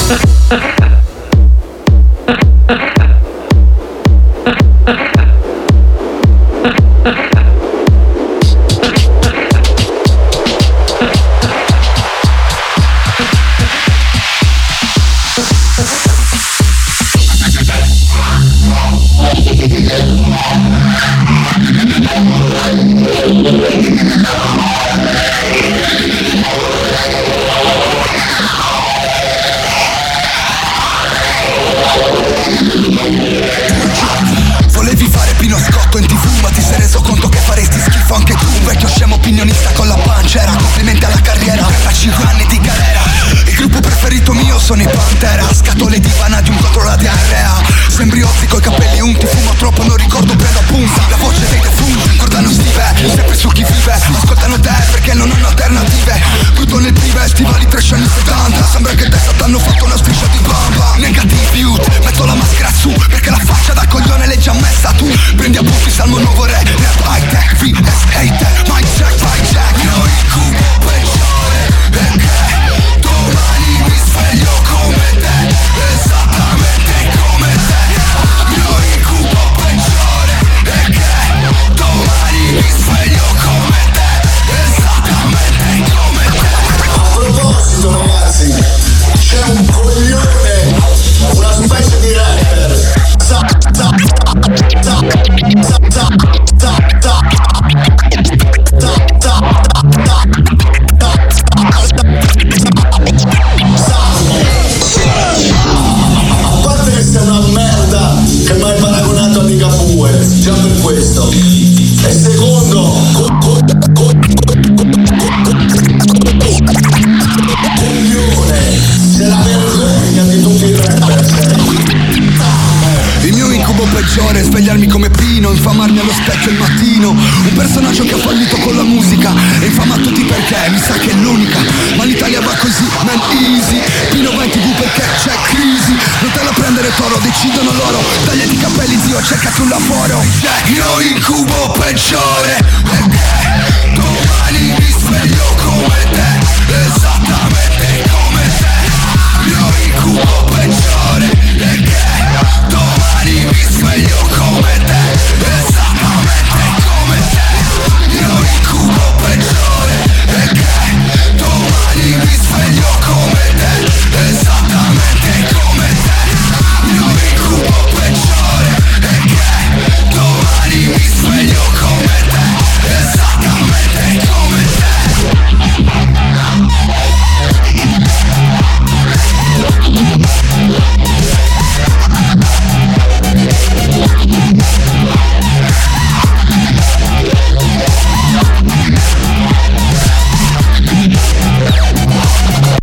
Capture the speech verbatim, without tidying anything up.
Volevi fare Pino Scotto in tv, ma ti sei reso conto che faresti schifo anche tu. Un vecchio scemo opinionista con la pancera, complimenti alla carriera, a cinque anni di galera. Il gruppo preferito mio sono i Pantera, scatole di vanadium contro la diarrea. Sembri Ozzy coi capelli unti, fumo troppo, non ricordo, prendo appunti. La voce dei defunti, guardano Steve, sempre su chi vive. Ascoltano te perché non hanno alternative. Tutto nel prive, stivali trash anni settanta. Sembra che testa t'hanno fatto una striscia di bamba. Negative youth, metto la maschera su perché la faccia da coglione l'hai già messa tu. Prendi appunti, salmo nuovo re, rap high tech, V S hater, mic check, mic check. Io il cubo peggiore perché domani mi sveglio come te, esattamente come te. Io il cubo peggiore perché domani mi sveglio come te, esattamente come te. A proposito ragazzi, c'è un coglione, una specie di rapper. Sa, sa, sa, sa, sa, sa, sa. A parte che sei una merda che mi hai paragonato a Ligabue, già per questo. E secondo, coglione, c'è la vergogna di tutti i rapper, sei. Il mio incubo peggiore è svegliarmi come Pino, infamarmi allo specchio il mattino. Un personaggio che ha fallito con la musica e infama tutti perché mi sa che è l'unica. Ma l'Italia va così, man easy. Pino va in tv perché c'è crisi. Non te la prendere toro, decidono loro. Tagliati i capelli zio, cercati un lavoro. Yeah. Io incubo peggiore perché domani mi sveglio come te. Esatto.